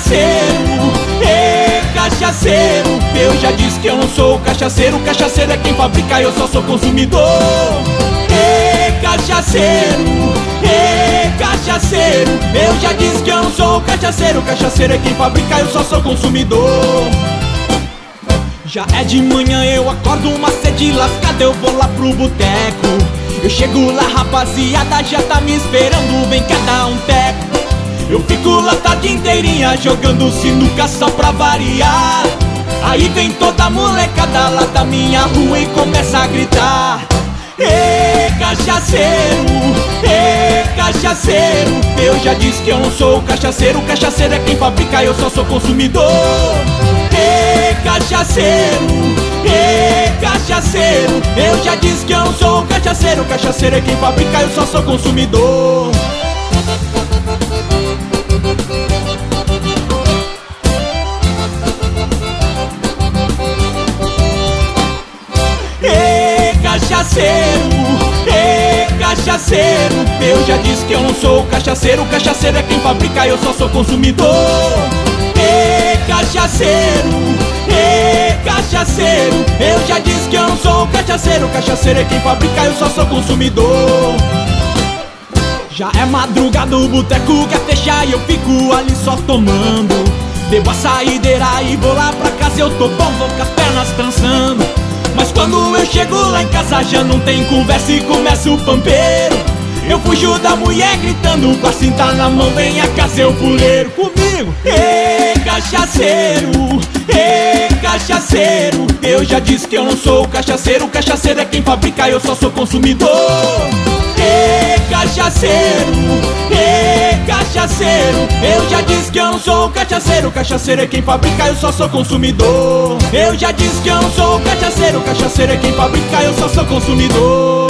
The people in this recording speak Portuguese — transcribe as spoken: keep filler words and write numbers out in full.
cachaceiro, ê, cachaceiro. Eu já disse que eu não sou cachaceiro, cachaceiro é quem fabrica, eu só sou consumidor. Ê, cachaceiro, ê, cachaceiro. Eu já disse que eu não sou cachaceiro, cachaceiro é quem fabrica, eu só sou consumidor. Já é de manhã, eu acordo uma sede lascada, eu vou lá pro boteco. Eu chego lá, rapaziada já tá me esperando, vem cá dar um teco. Eu fico lá a tarde inteirinha jogando sinuca só pra variar. Aí vem toda a molecada lá da minha rua e começa a gritar: ê, cachaceiro, ê, cachaceiro. Eu já disse que eu não sou cachaceiro, cachaceiro é quem fabrica, eu só sou consumidor. Ê, cachaceiro, ê, cachaceiro. Eu já disse que eu não sou cachaceiro, cachaceiro é quem fabrica, eu só sou consumidor. Ê, cachaceiro, ê, cachaceiro. Eu já disse que eu não sou cachaceiro, cachaceiro é quem fabrica, eu só sou consumidor. Ê, cachaceiro, ê, cachaceiro. Eu já disse que eu não sou cachaceiro, cachaceiro é quem fabrica, eu só sou consumidor. Já é madrugada, o boteco quer fechar e eu fico ali só tomando. Bebo a saideira e vou lá pra casa, eu tô bom, vou com as pernas trançando. Mas quando eu chego lá em casa já não tem conversa e começa o pampeiro. Eu fujo da mulher gritando com a cinta na mão, vem a cá seu fuleiro comigo. Ê, cachaceiro, ê, cachaceiro. Eu já disse que eu não sou cachaceiro, cachaceiro é quem fabrica, eu só sou consumidor. Ê, cachaceiro, ê, cachaceiro. Eu já disse que eu não sou cachaceiro, cachaceiro é quem fabrica, eu só sou consumidor. Eu já disse que eu não sou cachaceiro, cachaceiro é quem fabrica, eu só sou consumidor.